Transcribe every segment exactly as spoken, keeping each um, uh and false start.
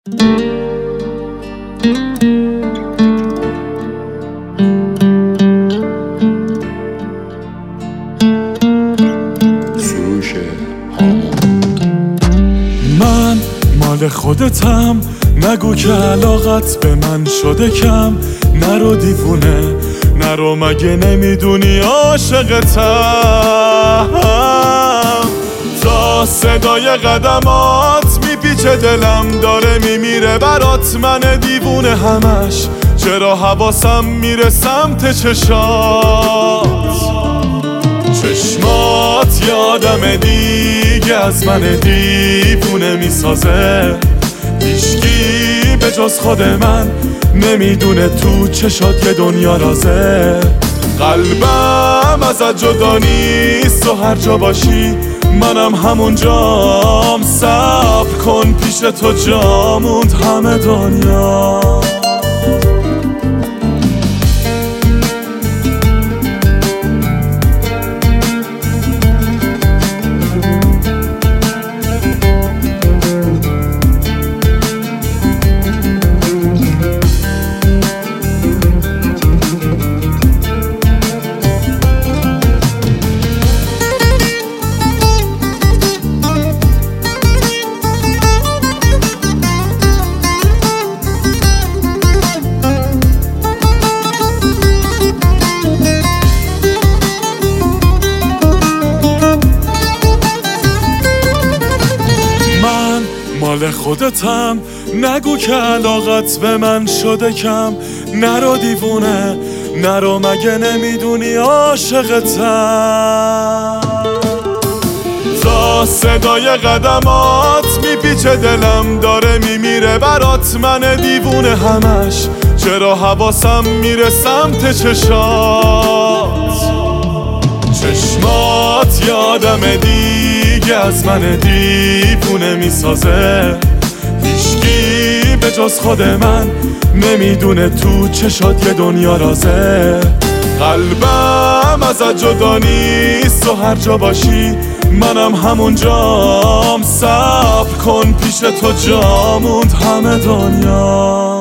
من مال خودتم، نگو که علاقت به من شده کم. نرو دیوونه، نرو مگه نمیدونی عاشقتم. تا صدای قدمات میپیچه دلم، داره میمیره برات من دیوونه همش. چرا حواسم میره سمت چشات، چشمات یادم دیگه از من دیوونه میسازه. هیچکی به جز خود من نمیدونه تو چشات یه دنیا رازه. قلبم ازت جدا نیست و هر جا باشی منم همونجام. صبر کن پیش تو جا موند همه دنیا. مال خودتم، نگو که علاقت به من شده کم. نرو دیوونه، نرو مگه نمیدونی عاشقتم. تا صدای قدمات میپیچه دلم، داره میمیره برات من دیوونه همش. چرا حواسم میره سمت چشات، چشمات یادم دیگه از من دیوونه میسازه. هیچکی به جز خود من نمیدونه تو چشات یه دنیا رازه. قلبم ازت جدا نیست و هر جا باشی منم همونجام. صبر کن پیش تو جا موند همه دنیا.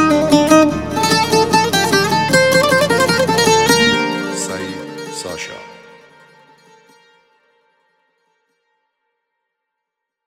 Sasha.